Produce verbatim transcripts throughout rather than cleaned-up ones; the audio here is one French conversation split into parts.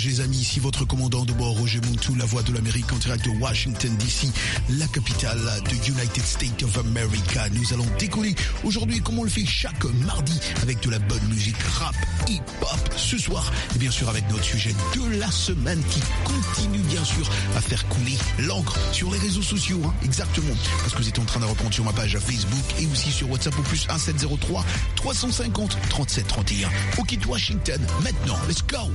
passage les amis, ici votre commandant de bord Roger Montou, la voix de l'Amérique en direct de Washington D C, la capitale de United States of America. Nous allons décoller aujourd'hui comme on le fait chaque mardi avec de la bonne musique rap, hip-hop. Ce soir, et bien sûr avec notre sujet de la semaine qui continue bien sûr à faire couler l'encre sur les réseaux sociaux, hein, exactement, parce que vous êtes en train de répondre sur ma page Facebook et aussi sur WhatsApp au plus un sept zéro trois trois cent cinquante trente-sept trente et un. Au quitte Washington, maintenant, let's go!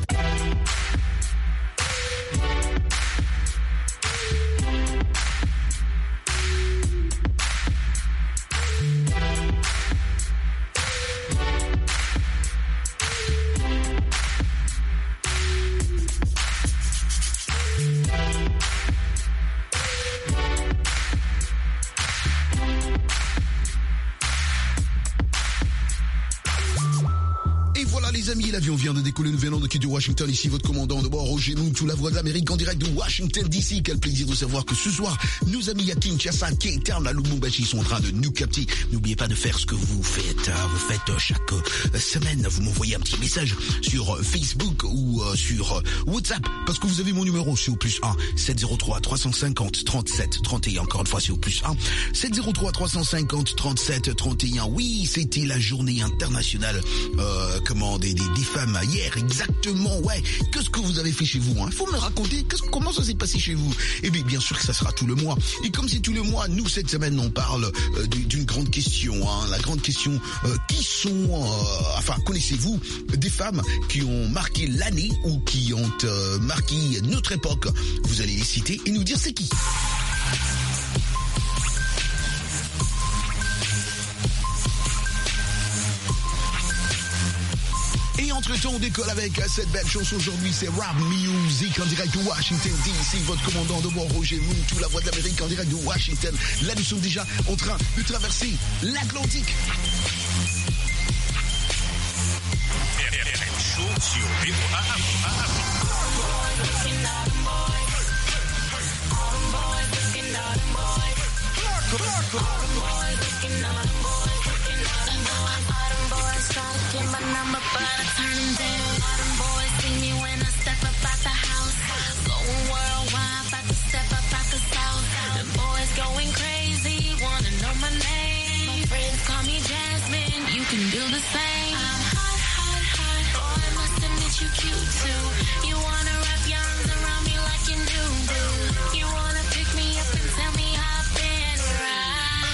L'avion vient de décoller, nous venons de quitter Washington, ici votre commandant de bord Roger Montou, la voix de l'Amérique en direct de Washington D C. Quel plaisir de savoir que ce soir, nos amis à Kinshasa, Cape Town, à Lubumbashi sont en train de nous capter. N'oubliez pas de faire ce que vous faites, hein. Vous faites chaque euh, semaine, vous m'envoyez un petit message sur euh, Facebook ou euh, sur euh, WhatsApp, parce que vous avez mon numéro, c'est au plus un sept zéro trois trois cent cinquante trente-sept trente et un. Encore une fois, c'est au plus un sept zéro trois trois cent cinquante trente-sept trente et un. Oui, c'était la journée internationale, euh, comment, des, des, des femmes hier, exactement, ouais. Qu'est-ce que vous avez fait chez vous, hein? Faut me raconter, qu'est-ce, comment ça s'est passé chez vous? Eh bien, bien sûr que ça sera tout le mois. Et comme c'est tout le mois, nous, cette semaine, on parle euh, d'une grande question, hein. La grande question, euh, qui sont, euh, enfin, connaissez-vous des femmes qui ont marqué l'année ou qui ont euh, marqué notre époque? Vous allez les citer et nous dire c'est qui. Et entre-temps, on décolle avec cette belle chanson aujourd'hui, c'est Rap Music en direct de Washington D C, votre commandant de bord Roger Montou, la voix de l'Amérique en direct de Washington. Là, nous sommes déjà en train de traverser l'Atlantique. Get my number, but I turn them down. All them boys see me when I step up out the house. Going worldwide, about to step up out the south. Them boys going crazy, wanna know my name. My friends call me Jasmine, you can do the same. I'm hot, hot, hot. Boy, I must admit you cute too. You wanna wrap your arms around me like you do. You wanna pick me up and tell me I've been right.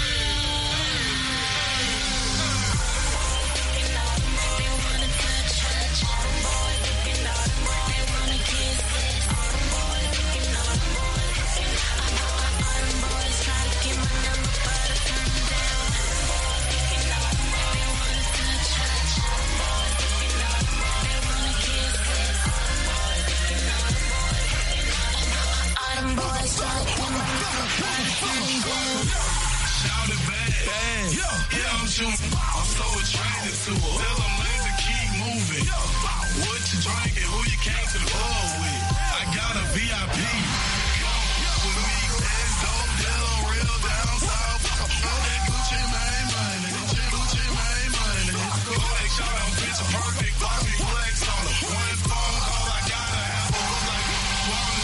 I'm so attracted to her. Tell them lanes to keep moving. What you drinking? Who you came to the club with? I got a V I P. With me, that's dope deal, real down south. That Gucci Mane money, Gucci Mane money. Flex shot on bitch perfect, perfect flex on her. One phone call, I gotta have her look like a woman.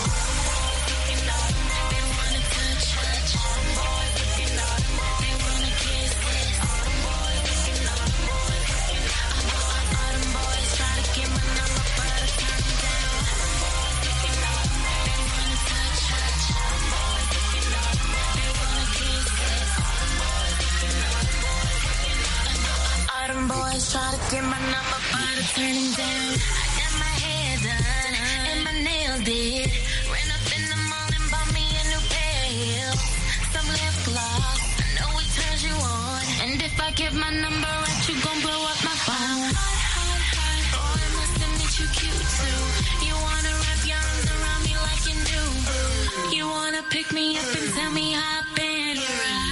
They wanna touch, touch, boys looking out, they wanna kiss. Boys try to get my number, but I turn him down. I got my hair done and my nails did. Ran up in the mall and bought me a new pair of heels. Some lip gloss, I know it turns you on. And if I give my number out, you gon' blow up my phone. Hot, hot, hot. Oh, I must admit you cute too. You wanna wrap your arms around me like you do. You wanna pick me up and tell me I've been right.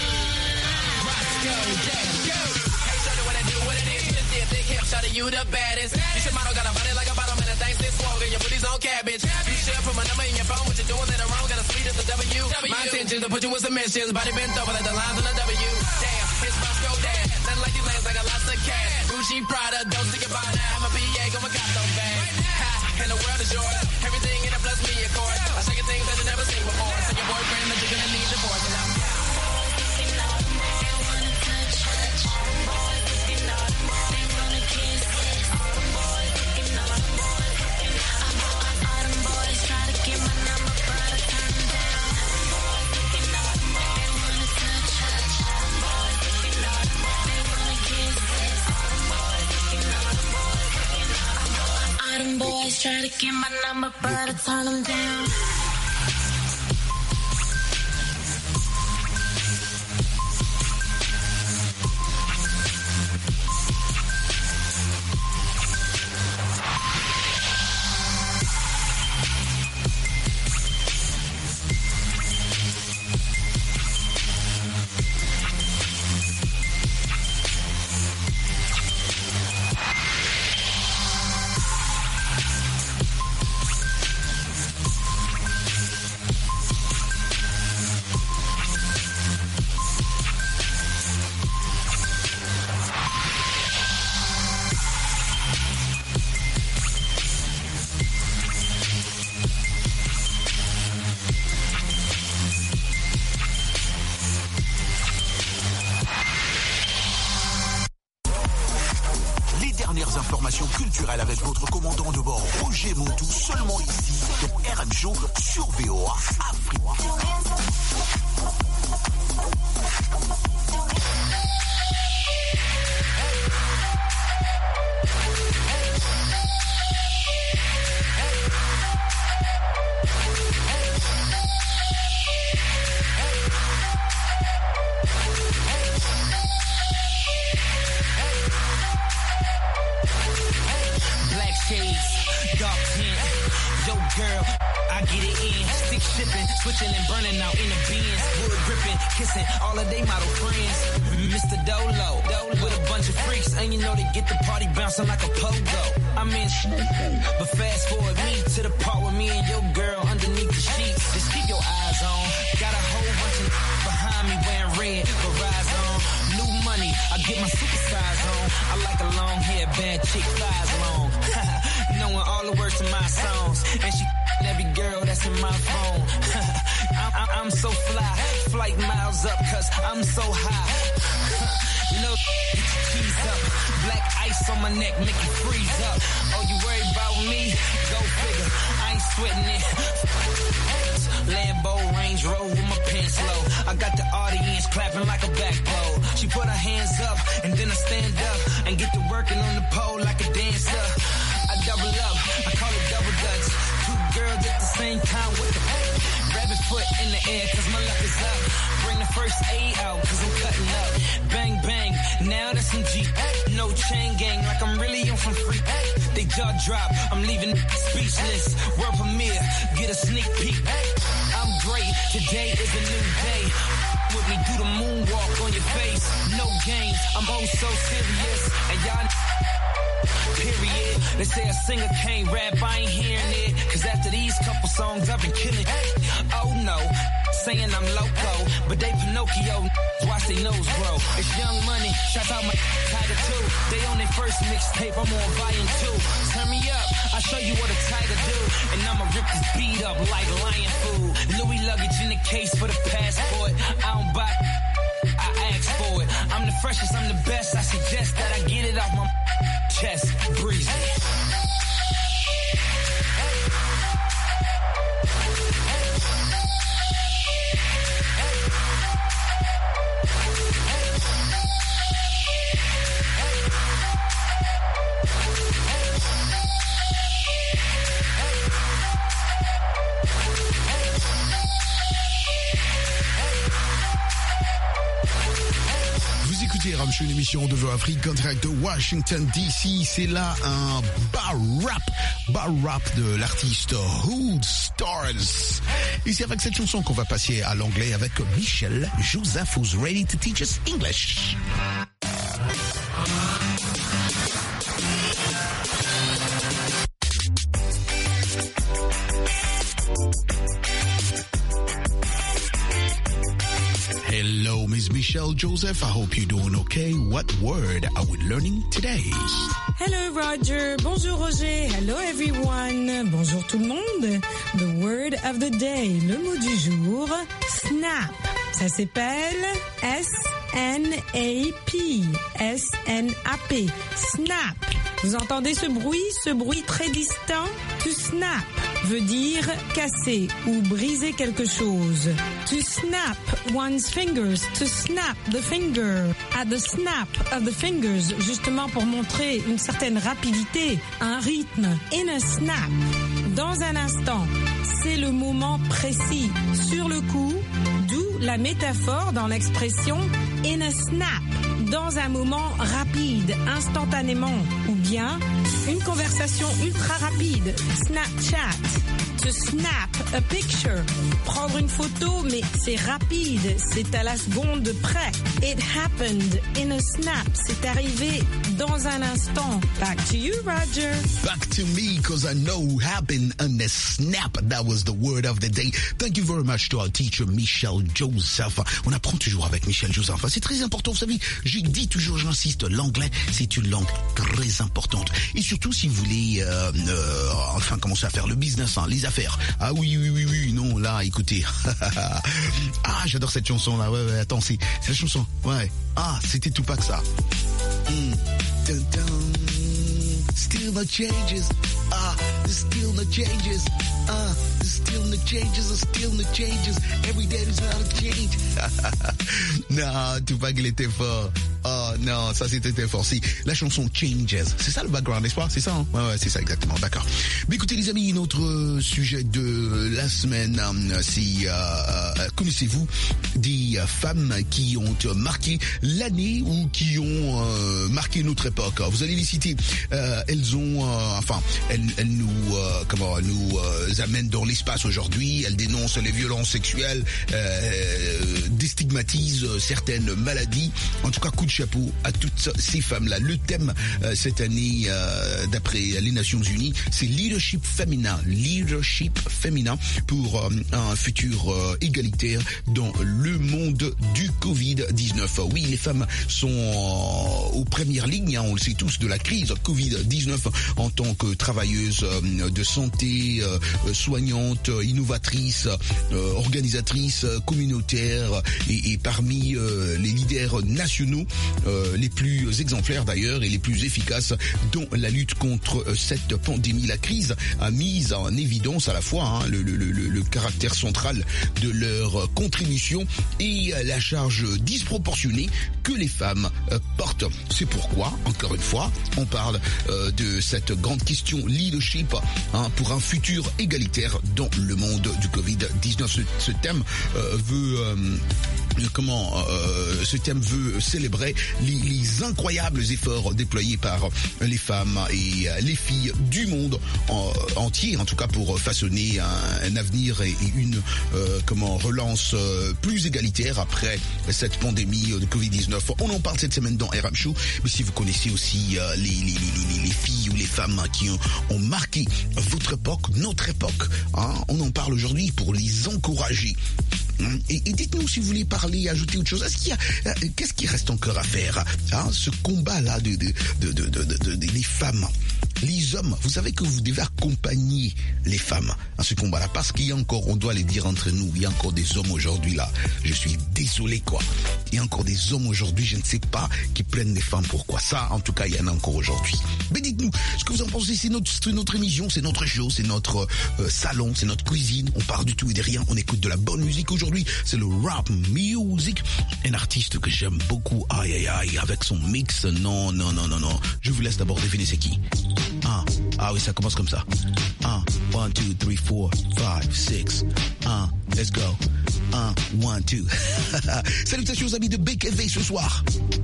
Shawty, you the baddest. You should model, got a body like a bottom and a thing still swollen. Your booty's on cabbage. You should put my number in your phone. What you doing that wrong? Got a sweet as a W. My intentions to put you in submissions. Body bent over like the lines on a W. Damn, his mouth go down. Nothing like these lands like a lots of cash. Gucci, Prada, don't think about that. I'm a B A, go my got no bag. Ha, and the world is yours. Everything in it plus me, of course. I show you things that you never seen before. Tell your boyfriend that you're gonna need divorce, and I'm boys try to get my number, but I turn them down. Informations culturelles avec votre commandant de bord Roger Montou, seulement ici dans R M Show sur V O A Afrique. Switching and burning out in the bins, wood gripping, kissing all of they model friends. Mister Dolo, with a bunch of freaks, and you know they get the party bouncing like a pogo. I'm in but fast forward me to the part with me and your girl underneath the sheets. Just keep your eyes on. Got a whole bunch of behind me wearing red, Verizon. New money, I get my super size on. I like a long hair band, chick thighs long. Knowing all the words to my songs, and she every girl that's in my phone. I'm, I'm, I'm so fly, flight miles up, cause I'm so high. You know, get your keys up. Black ice on my neck, make you freeze up. Oh, you worried about me? Go figure, I ain't sweating it. Lambo, Range Rover with my pants low. I got the audience clapping like a backbone. She put her hands up, and then I stand up and get to working on the pole like a dancer. I double up, I call it double dutch. Two girls at the same time with the rabbit foot in the air, cause my luck is up. Bring the first aid out, cause I'm cutting up. Bang, bang, now that's some G. No chain gang, like I'm really on some free. They jaw drop, I'm leaving speechless. World premiere, get a sneak peek. I'm great, today is a new day. With me, do the moonwalk on your face. No games, I'm oh so serious. And y'all period. They say a singer can't rap, I ain't hearing it. Cause after these couple songs, I've been killing it. Oh no, saying I'm loco, but they Pinocchio, watch they nose grow. It's Young Money, shout out my Tiger too. They on their first mixtape, I'm on volume two. Turn me up, I'll show you what a tiger do. And I'ma rip this beat up like lion food. Louis luggage in the case for the passport. I don't buy, I ask for it. I'm the freshest, I'm the best. I suggest that I get it off my chest, breezy. R M Show, une émission de V O A Afrique en direct de Washington D C. C'est là un bar rap, bar rap de l'artiste Hood Stars. Et c'est avec cette chanson qu'on va passer à l'anglais avec Michel Joseph, who's ready to teach us English. Hello, Miss Michelle. Michelle Joseph. I hope you're doing okay. What word are we learning today? Hello Roger, bonjour Roger, hello everyone, bonjour tout le monde. The word of the day, le mot du jour, snap. Ça s'appelle S N A P, S N A P, snap. Vous entendez ce bruit, ce bruit très distinct? To snap veut dire casser ou briser quelque chose. To snap one's fingers, to snap the finger. At the snap of the fingers, justement pour montrer une certaine rapidité, un rythme. In a snap, dans un instant, c'est le moment précis, sur le coup, d'où la métaphore dans l'expression in a snap, dans un moment rapide, instantanément, ou bien une conversation ultra rapide, Snapchat. To snap a picture, prendre une photo, mais c'est rapide, c'est à la seconde près. It happened in a snap, c'est arrivé dans un instant. Back to you, Roger. Back to me, because I know happened in a snap. That was the word of the day. Thank you very much to our teacher, Michelle Joseph. On apprend toujours avec Michelle Joseph. C'est très important, vous savez, je dis toujours, j'insiste, l'anglais, c'est une langue très importante. Et surtout, si vous voulez, euh, euh, enfin, commencer à faire le business, hein, les affaires. Ah oui, oui, oui, oui, non, là, écoutez. Ah, j'adore cette chanson-là. Ouais, ouais, attends, c'est, c'est la chanson. Ouais. Ah, c'était Tupac, ça. Mm. Dun, dun. Still no changes. Ah, there's still no changes. Ah, there's still no changes. There's still no changes. Every day there's not a change. Non, Tupac, il était fort. Oh non, ça c'était fort. Si, la chanson Changes, c'est ça le background, n'est-ce pas? C'est ça, hein? Ouais, ouais, c'est ça exactement, d'accord. Mais écoutez les amis, notre sujet de la semaine, c'est euh, euh, connaissez-vous des femmes qui ont marqué l'année ou qui ont euh, marqué notre époque? Vous allez les citer. Euh, elles ont, euh, enfin, elles, elles nous, euh, comment, nous euh, amènent dans l'espace aujourd'hui. Elles dénoncent les violences sexuelles, euh, déstigmatisent certaines maladies. En tout cas, coup de chapeau à toutes ces femmes-là. Le thème euh, cette année, euh, d'après les Nations Unies, c'est leadership féminin, leadership féminin pour euh, un futur euh, égalitaire dans le monde du covid dix-neuf. Oui, les femmes sont euh, aux premières lignes, hein, on le sait tous, de la crise covid dix-neuf en tant que travailleuses euh, de santé, euh, soignantes, innovatrices, euh, organisatrices, communautaires et, et parmi euh, les leaders nationaux Euh, les plus exemplaires d'ailleurs et les plus efficaces dans la lutte contre euh, cette pandémie. La crise a mis en évidence à la fois hein, le, le, le, le caractère central de leur contribution et euh, la charge disproportionnée que les femmes euh, portent. C'est pourquoi, encore une fois, on parle euh, de cette grande question leadership hein, pour un futur égalitaire dans le monde du covid dix-neuf. Ce, ce thème euh, veut... Euh, Comment euh, ce thème veut célébrer les, les incroyables efforts déployés par les femmes et les filles du monde en, entier, en tout cas pour façonner un, un avenir et, et une euh, comment relance euh, plus égalitaire après cette pandémie de covid dix-neuf. On en parle cette semaine dans R M Show, mais si vous connaissez aussi euh, les, les, les, les filles ou les femmes qui ont, ont marqué votre époque, notre époque, hein, on en parle aujourd'hui pour les encourager. Et, et dites-nous si vous voulez parler, ajouter autre chose. Est-ce qu'il y a, qu'est-ce qui reste encore à faire, hein, ce combat-là de, de, de, de, de, de, de, des femmes, les hommes. Vous savez que vous devez accompagner les femmes à ce combat-là, parce qu'il y a encore, on doit les dire entre nous, il y a encore des hommes aujourd'hui là. Je suis désolé quoi. Il y a encore des hommes aujourd'hui, je ne sais pas, qui prennent les femmes. Pourquoi ça? En tout cas, il y en a encore aujourd'hui. Mais dites-nous ce que vous en pensez. C'est notre, c'est notre émission, c'est notre show, c'est notre euh, salon, c'est notre cuisine. On part du tout et de rien. On écoute de la bonne musique aujourd'hui. Aujourd'hui, c'est le rap music. Un artiste que j'aime beaucoup. Aïe, aïe, aïe. Avec son mix. Non, non, non, non, non. Je vous laisse d'abord deviner c'est qui. Ah, ah oui, ça commence comme ça. Ah, one, two, three, four, five, six. Ah, let's go. Ah, one, two. Salutations aux amis de B K V ce soir.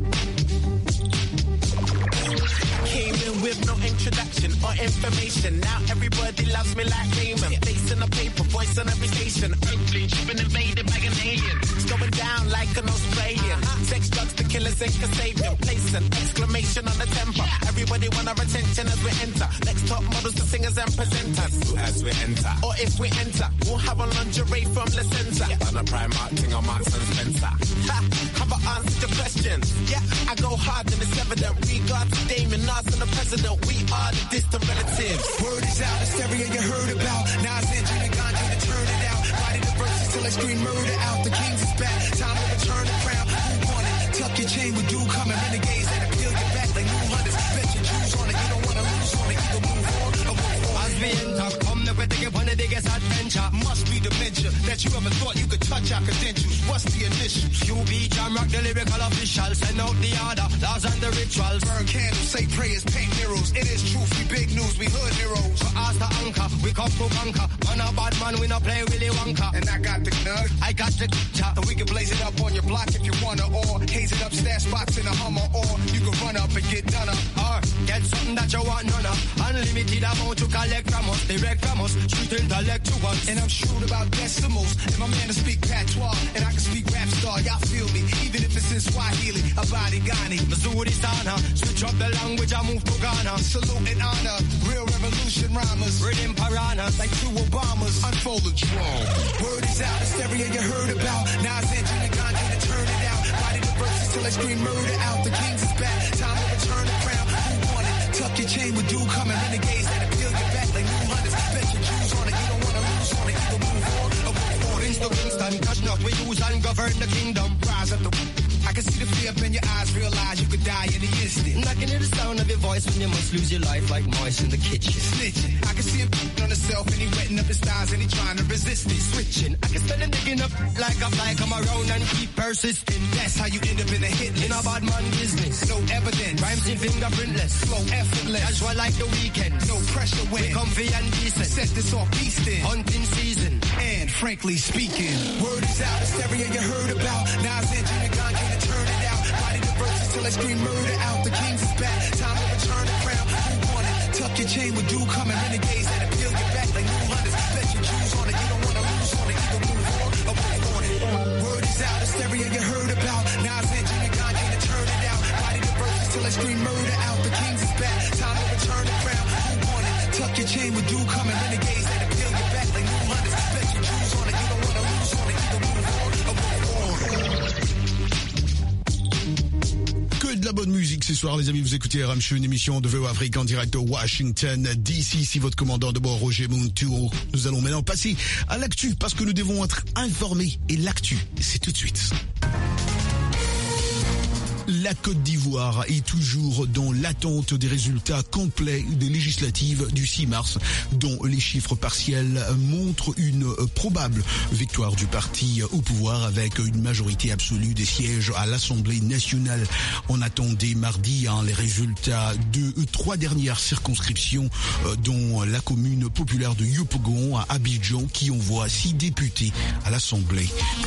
Came in with no introduction or information. Now everybody loves me like Raymond. Face in the paper, voice on every station. Earthly, been invaded by an alien. It's going down like an Australian. Sex, drugs, the killers ain't can save them. Place an exclamation on the temper. Everybody want our attention as we enter. Next top models to singers and presenters. As we enter, or if we enter, we'll have a lingerie from the center. Yeah. On a Primark thing on Marks and Spencer. Ha, have I answered your questions? Yeah, I go hard and it's evident. Regard to Damon, Nas and the president. We are the distant relatives. Word is out, hysteria you heard about. Nas and Gina Gandhi to turn it out. Body the verses till I scream murder out. The kings is back, time to return the crown. Who want it? Tuck your chain with dude coming. Renegades that appeal your back like new hunters. Bet your Jews on it, you don't wanna lose on it. Either move on or move on. As we enter, come the way to get one of the biggest adventure. Must be dementia that you ever thought you could touch our credentials. What's the initials? You be Jam Rock, the lyrical official. Send out the order, laws and the rituals. Burn candles, say prayers, paint murals. It is truth, we big news, we hood heroes. So ask the anchor, we come to conquer. Man a bad man, we no play Willy Wonka. And I got the nug, I got the chop. and we can blaze it up on your block if you wanna, or haze it up, stash spots in a Hummer, or you can run up and get done up. Or get something that you want none of. Unlimited amount to collect from us, direct from us, street intellectuals. And I'm shrewd about decimals, and my man to speak patois, and I can speak rap star, y'all feel me, even if it's in Swahili, Abadi Ghani. Missouri Sana, switch up the language, I move to Ghana. Salute and honor, real revolution rhymers, Rhythm piranhas, like two Obamas, unfold the drum. Word is out, hysteria you heard about. Nas and Gina Gandhi to turn it out. Body the verses till I scream murder out. The kings is back, time to return the crown. Who want it? Tuck your chain with dude coming. Renegades that appeal your back like new hunters. Bet your Jews on it, you don't wanna lose on it. Either move on or move on. Rings to Kingston, cash not we use and govern the kingdom. Rise up the I can see the fear up in your eyes, realize you could die in the instant. I can hear the sound of your voice when you must lose your life like mice in the kitchen. Snitching, I can see him on himself and he wetting up his thighs and he trying to resist it. Switching, I can spend him digging up like a fly, come around and keep persisting. That's how you end up in a hit list. In a bad man business, no evidence. Rhymes in fingerprintless, flow effortless. Casual like the weekend, no pressure when we comfy and decent. Set this off beastin', hunting season, and frankly speaking, word is out, hysteria you heard about. Nas and Gina Gandhi to turn it out. Body the verses till I scream murder out. The kings is back, time to return the crown. Who want it? Tuck your chain with dude coming. Renegades that appeal your back like new hunters. Bet your Jews on it, you don't wanna lose on it. Either move on or move on it. Word is out, hysteria you heard about. Nas and Gina Gandhi to turn it out. Body the verses till I scream murder out. The kings is back, time to return the crown. Who want it? Tuck your chain with dude coming. Renegades that appeal your back like new hunters. Bet your Jews on it, you don't wanna lose on it. Either move on or move on. Que de la bonne musique ce soir, les amis. Vous écoutez R M Show, une émission de V O Afrique en direct de Washington D C. Ici votre commandant de bord, Roger Monturo. Nous allons maintenant passer à l'actu parce que nous devons être informés. Et l'actu, c'est tout de suite. La Côte d'Ivoire est toujours dans l'attente des résultats complets des législatives du six mars, dont les chiffres partiels montrent une probable victoire du parti au pouvoir avec une majorité absolue des sièges à l'Assemblée nationale. On attendait mardi hein, les résultats de trois dernières circonscriptions, euh, dont la commune populaire de Yopougon à Abidjan, qui envoie six députés à l'Assemblée.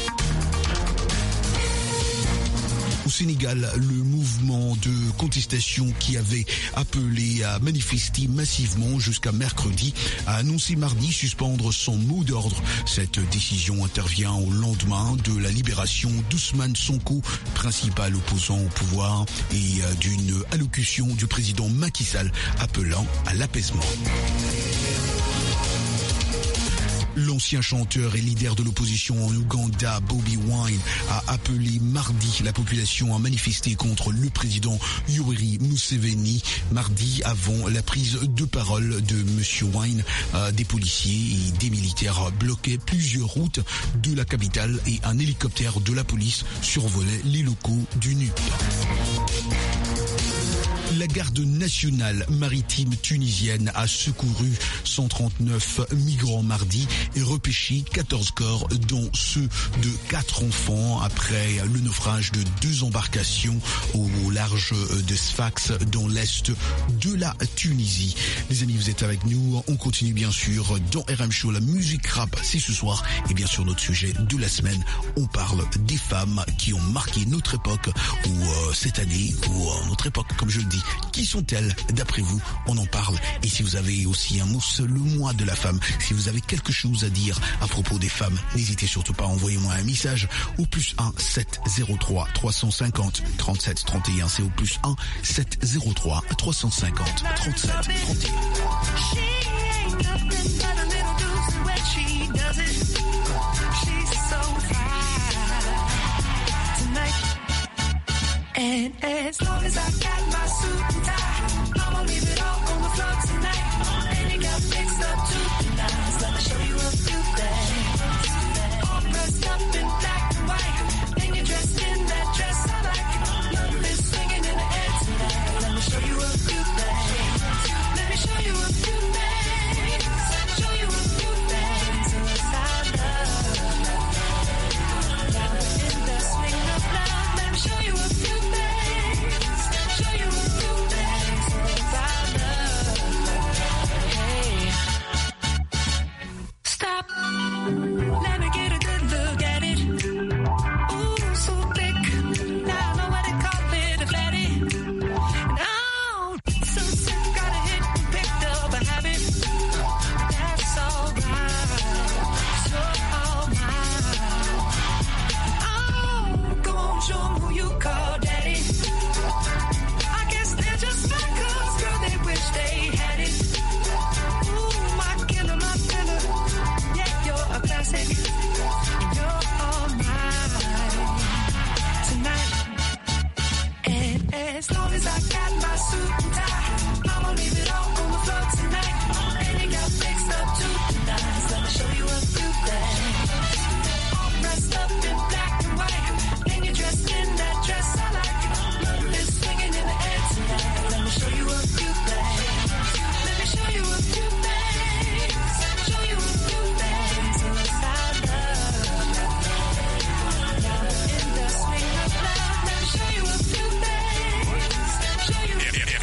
Au Sénégal, le mouvement de contestation qui avait appelé à manifester massivement jusqu'à mercredi a annoncé mardi suspendre son mot d'ordre. Cette décision intervient au lendemain de la libération d'Ousmane Sonko, principal opposant au pouvoir, et d'une allocution du président Macky Sall appelant à l'apaisement. L'ancien chanteur et leader de l'opposition en Ouganda, Bobi Wine, a appelé mardi la population à manifester contre le président Yoweri Museveni. Mardi, avant la prise de parole de Monsieur Wine, euh, des policiers et des militaires bloquaient plusieurs routes de la capitale et un hélicoptère de la police survolait les locaux du N U P. La garde nationale maritime tunisienne a secouru cent trente-neuf migrants mardi et repêché quatorze corps, dont ceux de quatre enfants après le naufrage de deux embarcations au large de Sfax dans l'est de la Tunisie. Les amis, vous êtes avec nous. On continue bien sûr dans R M Show. La musique rap, c'est ce soir. Et bien sûr, notre sujet de la semaine, on parle des femmes qui ont marqué notre époque ou euh, cette année ou euh, notre époque, comme je le dis. dit. Qui sont-elles d'après vous? On en parle. Et si vous avez aussi un mot, le mois de la femme, si vous avez quelque chose à dire à propos des femmes, n'hésitez surtout pas à envoyer moi un message au plus un sept zéro trois trois cent cinquante trente-sept trente et un. C'est au plus un sept zéro trois trois cent cinquante trente-sept trente et un. And as long as I got my suit and tie, I'ma leave it all on the floor tonight. And it got fixed up to the nines. Let me show you a few things. All dressed up in black and white, and you're dressed in that dress I like. Love is swinging in the air tonight. Let me show you a few things. Let me show you a few things. Show you a few things inside love. Now in the swing of love, let me show you a few. Let me get a good look at it. Ooh, so thick. Now I know what they call it, a fatty. Now, so sick, got a hit and picked up a habit. That's alright. So alright. Oh, go on, show 'em who you call daddy. I guess they're just like us, girl, they wish they had it. Ooh, my killer, my killer. A classic, you're all mine tonight. And as long as I got my suit and tie, I'ma leave it all on the floor tonight. And it got fixed up to the nines. Let me show you a few things. All dressed up in black and white, and you're dressed in that dress I like. Love is swinging in the air tonight. Let me show you a few things. Let me show you a few things. Show you a few things inside love. Now in the swing of love, let me show you a few things. Show you a few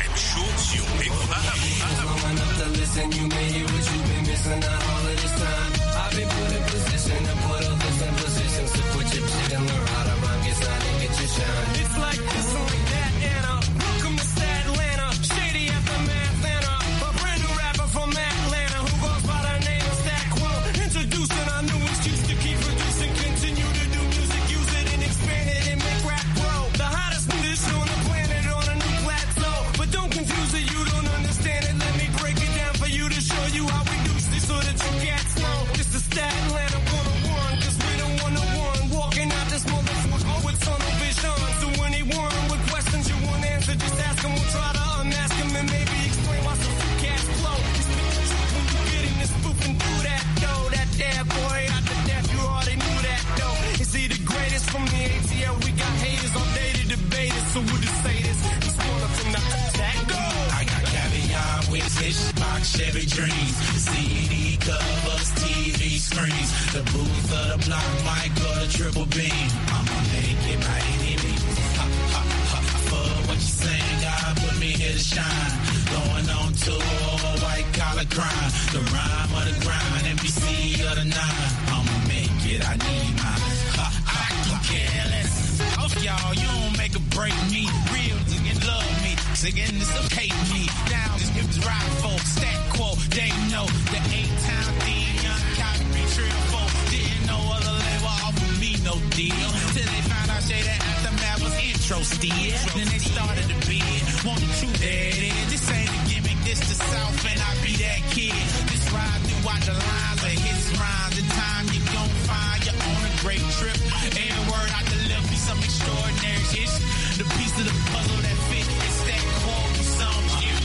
things. Long enough to listen, you may hear what you've been missing out all of this time. I've been put in position to put others in positions to put your shit and learn how to rhyme, get signed and get your shine. It's like this, like that, Anna. Welcome to Stat Atlanta. Shady aftermath, Anna. A brand new rapper from Atlanta who goes by the name of Stat Quo. Introducing our new excuse to keep producing, continue to do music, use it and expand it and make rap grow. The hottest new dish on the planet on a new plateau. But don't confuse it, you don't understand it. Let me break it down for you to show you how we do this so that you cats know. It's the Stat Atlanta one oh one, cause we the one oh one. Walking out this motherfucker with tunnel vision. So anyone with questions you want answer, just ask them. We'll try to unmask them and maybe explain why some few cats flow. It's the truth when you getting this spoofing through that dough. That dad boy out the death, you already knew that though. Is he the greatest from the A T L? We got haters all day to debate it, so we'll just say this. He's one up from the that go. I got caviar with fish box, Chevy dreams, C D covers, T V screens, the booth of the block might go to triple beam. I'ma make it by any means. Ha ha ha. For what you saying, God put me here to shine. Going on tour, white collar crime, the rhyme of the grind, M P C of the nine. I'ma make it, I need mine. Ha ha. I don't care less. Off y'all, you don't make or break me. Real niggas love me, singing this will hate me. Down this is rock folks, Stat Quo, they know the eight-time theme, young copy trio four. Didn't know other label offer me no deal. Till they found out Shade Aftermath was intro still. Then they started to bid. Want the truth, there it is. This ain't a gimmick, this the South, and I be that kid. This ride throughout the lines of hits, rhymes, and time you gon' find you on a great trip. Every word I deliver be some extraordinary shit. The piece of the puzzle that fit is that quote or some shit.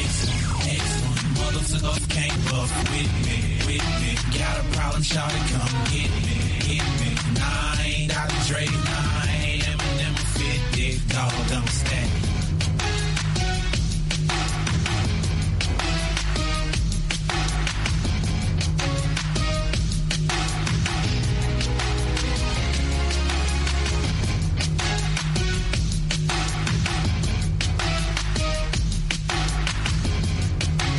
Excellent, motherfuckers can't buff with me, with me. Got a problem, shout it, come get me, get me. Nah, I ain't Doctor Dre, nah, I ain't Eminem, fifty, dog, I'm Stat.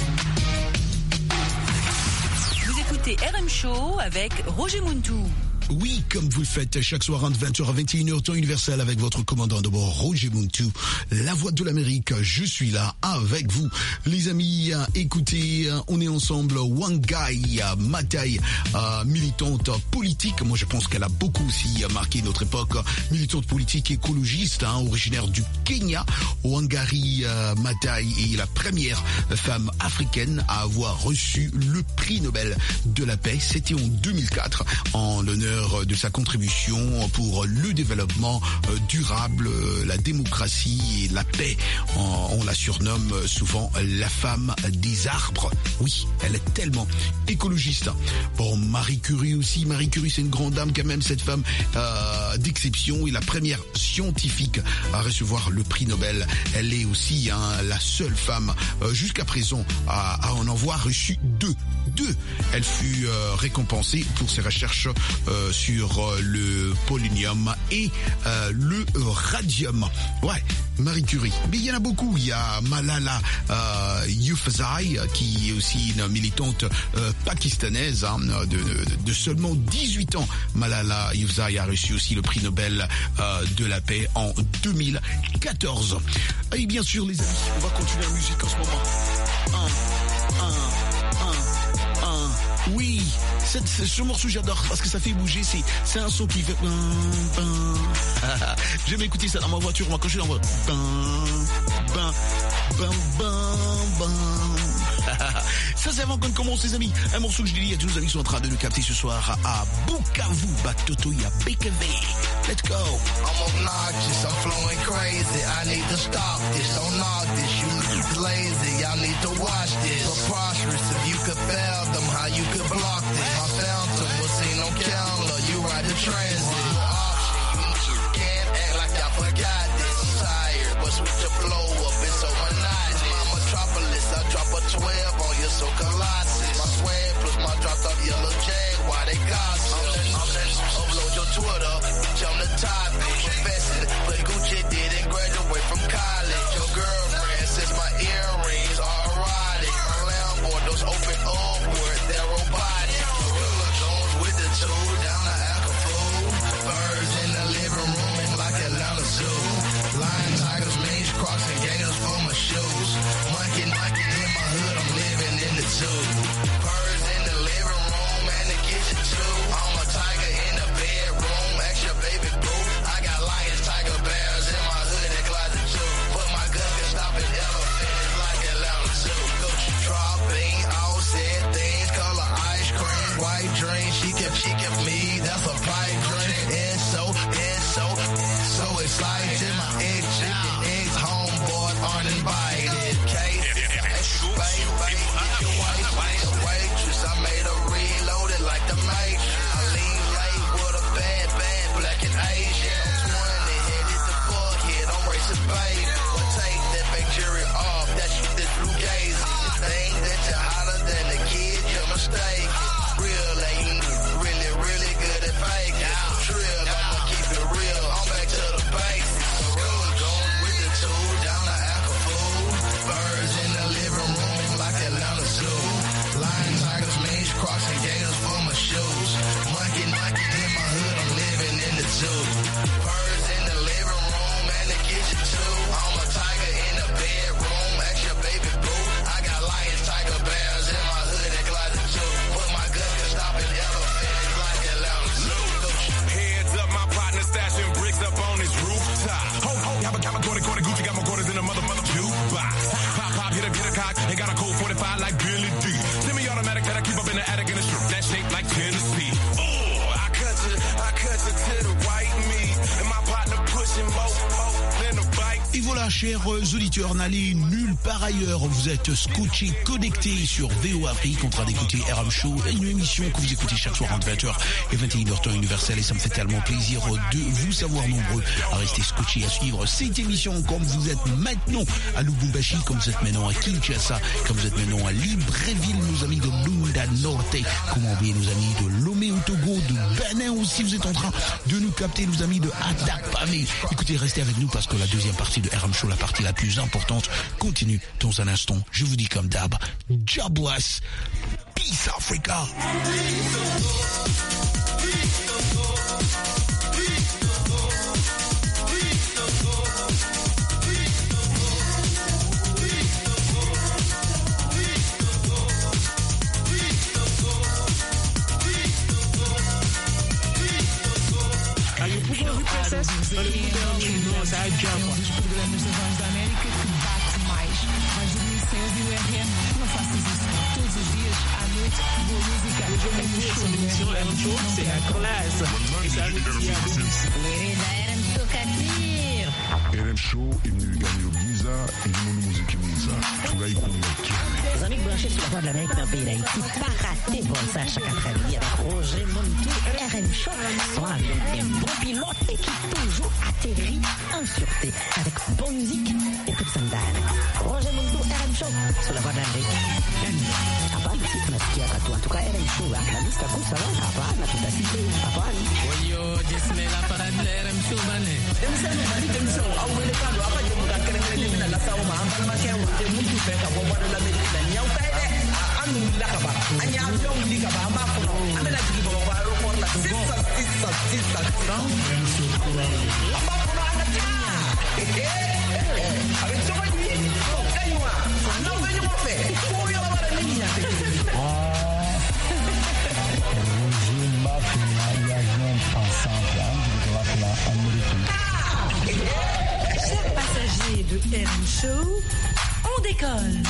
R M Show avec Roger Muntou. Oui, comme vous le faites chaque soir entre vingt heures à vingt et une heures, temps universel avec votre commandant de bord, Roger Muntu, la voix de l'Amérique. Je suis là avec vous. Les amis, écoutez, on est ensemble. Wangari Maathai, euh, militante politique. Moi, je pense qu'elle a beaucoup aussi marqué notre époque. Militante politique écologiste, hein, originaire du Kenya. Wangari euh, Maathai est la première femme africaine à avoir reçu le prix Nobel de la paix. C'était en deux mille quatre, en l'honneur de sa contribution pour le développement durable, la démocratie et la paix. On la surnomme souvent la femme des arbres. Oui, elle est tellement écologiste. Bon, Marie Curie aussi. Marie Curie, c'est une grande dame quand même, cette femme euh, d'exception et la première scientifique à recevoir le prix Nobel. Elle est aussi hein, la seule femme euh, jusqu'à présent à, à en avoir reçu deux. Deux. Elle fut euh, récompensée pour ses recherches euh, sur euh, le polonium et euh, le radium. Ouais, Marie Curie. Mais il y en a beaucoup. Il y a Malala euh, Yousafzai, qui est aussi une militante euh, pakistanaise hein, de, de, de seulement dix-huit ans. Malala Yousafzai a reçu aussi le prix Nobel euh, de la paix en deux mille quatorze. Et bien sûr, les amis, on va continuer la musique en ce moment. Un, un. Oui, cette, ce morceau j'adore parce que ça fait bouger, c'est, c'est un son qui fait... J'aime écouter ça dans ma voiture, moi quand je suis dans ma voiture. Ça c'est avant qu'on commence les amis. Un morceau que je dis à tous nos amis qui sont en train de nous capter ce soir à Bukavu, Batoto, ya B K V. Let's go. I'm obnoxious, I'm flowing crazy. I need to stop this, don't knock this. You lazy, y'all need to watch this. Preposterous, if you could fathom how you could block this. My fountain was seen on calendar, you ride the transit. Option, you can't act like y'all forgot this. I'm tired, but switch the flow up, it's so monotonous. My metropolis, I drop a twelve on you, so colossus. My swag plus my dropped off yellow jag, why they gossip? I'm letting upload your Twitter, jump the topic. Professing, but Gucci didn't graduate from college. Your girlfriend says my earrings are erotic. My Lambo, those open upward, they're robotic. Gorilla Jones with the two down the Acapulco. Birds in the living room, it's like Atlanta Zoo. Lion, tigers, mange, crocs, and gators for my shoes. Monkey, monkey in my hood, I'm living in the zoo. Birds in the living room and the kitchen too. I'm a tiger in the bedroom, extra baby boo. I got lions, tiger, bears in my hood and closet too. But my gun can stop an elephant, it's like Atlanta Zoo. Gucci dropping, all said things, color ice cream, white dream. She kept, she kept me, that's a pipe dream. And so, and so, so excited. My ex chicken, ex homeboys aren't invited. Case, baby, baby, get your wife, the waitress. I made her reload it like the Matrix. I lean late with a bad, bad black and Asian. I'm twenty, headed the fuck here, don't race a baby. But take that fake jury off, that shit this blue gaze. You think that you're hotter than the kid, you're mistaken. Real ain't really, really good at faking. Trill, I'ma keep it real, I'm back to the basics. Gorilla Jones with the two down the Acapulco. Birds in the living room, it's like Atlanta Zoo. Lion, tigers, mange, crocs, and gators for my shoes. Monkey, monkey in my hood, I'm living in the zoo. Birds in the living room and the kitchen too. I'm a tiger in the bedroom, extra baby boo. I got lions, tiger, bears in my hood and closet too. But my gun can stop an elephant, it's like Atlanta Zoo. Heads up, my partner stashing bricks up on his rooftop. Ho, ho, have a, have a quarter, quarter, Gucci, got my quarters in a mother, mother jukebox. Pop, pop, hit a, hit a cock, ain't got a cold forty-five like Billy D. Semi-automatic that I keep up in the attic in a strip, that shape like Tennessee. Oh, I cut you, I cut you to the white meat. And my partner pushing more, more than a bike. Et voilà, chers auditeurs, n'allez nulle part ailleurs. Vous êtes scotchés, connectés sur V O Afrique en train d'écouter R M Show, une émission que vous écoutez chaque soir entre vingt heures et vingt et une heures temps universel. Et ça me fait tellement plaisir de vous savoir nombreux à rester scotchés, à suivre cette émission comme vous êtes maintenant à Lubumbashi, comme vous êtes maintenant à Kinshasa, comme vous êtes maintenant à Libreville, nos amis de Lunda Norte, comment oublier nos amis de Lomé au Togo, de Benin aussi. Vous êtes en train de nous capter, nos amis de Adapamé. Écoutez, restez avec nous parce que la deuxième partie de R M Show, la partie la plus importante, continue dans un instant. Je vous dis comme d'hab, Jabwas, Peace Africa. Peace Olha, nossa, é É um dos programas da Voz da América que bate mais. Vais dormir cedo e o R M, não faças isso. Todos os dias, à noite, boa música. É no show do R M. émission, c'est la classe. Et ça nous dit à Querida, era muito katir. R M Show est venu gagner au Giza et du monde musique Giza. Furahi Kounyaki. Les amis branchés sur la voie de l'Amérique dans le pays d'Haïti, pas rater bon ça chaque après-midi avec Roger Montou, R M Show, sont avec des bons pilotes et qui toujours atterrit en sûreté avec bonne musique et toute sa dame. Roger Montou, R M Show, sur la voie de l'Amérique. Hapana, si tunasikia katu, en tout cas R M Show, la lista kusa wa, hapana, tutasikia, hapana. Oyo, jisme la parade de R M Show, bane. Demsano, bani demsano, au wele kando, apa jemu kakere mele mina la sawo ma, ambala ma kewa, te muntu feka, bobo de la medina, nyau pede, anu lakaba, anya avion likaba, amba kono, amela jiki bobo ba, rokon la, sisa, sisa, sisa, amba kono anga tia, eh, eh, eh, avec ce qu'on dit, kaywa, non, venez mon fait, pour y avoir la ligne, Roger Mafia, il y a un ensemble, hein, je dois faire la américaine. Chers passagers de R M Show, on décolle.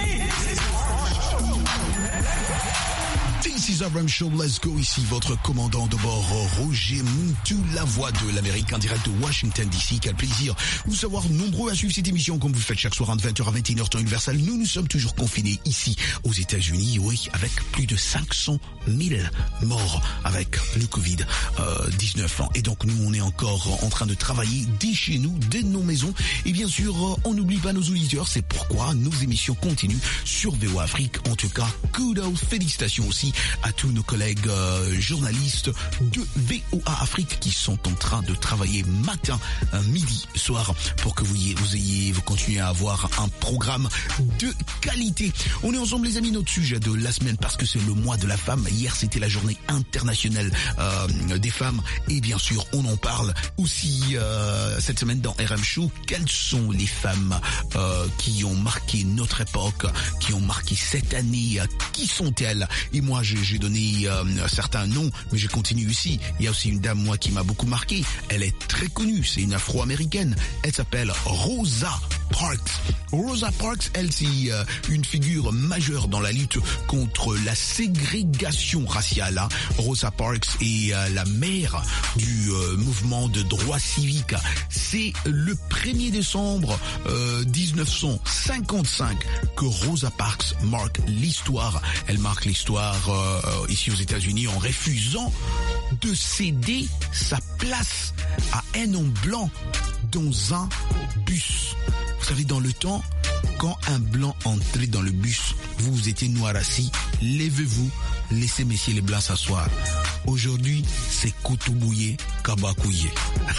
This is R M Show, let's go. Ici votre commandant de bord, Roger Montou, la voix de l'Amérique en direct de Washington D C. Quel plaisir vous savoir nombreux à suivre cette émission comme vous faites chaque soir entre vingt heures à vingt et une heures temps universel. Nous nous sommes toujours confinés ici aux États-Unis, oui, avec plus de cinq cent mille morts avec le covid dix-neuf. Et donc nous on est encore en train de travailler dès chez nous, dès nos maisons. Et bien sûr, on n'oublie pas nos auditeurs, c'est pourquoi nos émissions continuent sur V O A Afrique. En tout cas, kudos, félicitations aussi à tous nos collègues euh, journalistes de V O A Afrique qui sont en train de travailler matin, midi, soir pour que vous ayez, vous ayez, vous continuez à avoir un programme de qualité. On est ensemble les amis, notre sujet de la semaine parce que c'est le mois de la femme. Hier c'était la journée internationale euh, des femmes et bien sûr on en parle aussi euh, cette semaine dans R M Show. Quelles sont les femmes euh, qui ont marqué notre époque, qui ont marqué cette année, qui sont-elles? Et moi j'ai, j'ai donné euh, certains noms, mais je continue ici. Il y a aussi une dame moi qui m'a beaucoup marqué. Elle est très connue, c'est une afro-américaine. Elle s'appelle Rosa Parks. Rosa Parks, elle c'est euh, une figure majeure dans la lutte contre la ségrégation raciale. Hein. Rosa Parks est euh, la mère du euh, mouvement de droit civique. C'est le premier décembre euh, dix-neuf cent cinquante-cinq que Rosa Parks marque l'histoire. Elle marque l'histoire euh, ici aux États-Unis en refusant de céder sa place à un homme blanc dans un bus. Vous savez, dans le temps, quand un blanc entrait dans le bus, vous, vous étiez noir assis, levez-vous, laissez messieurs les blancs s'asseoir. Aujourd'hui, c'est Koutoubouye, Kabakouye.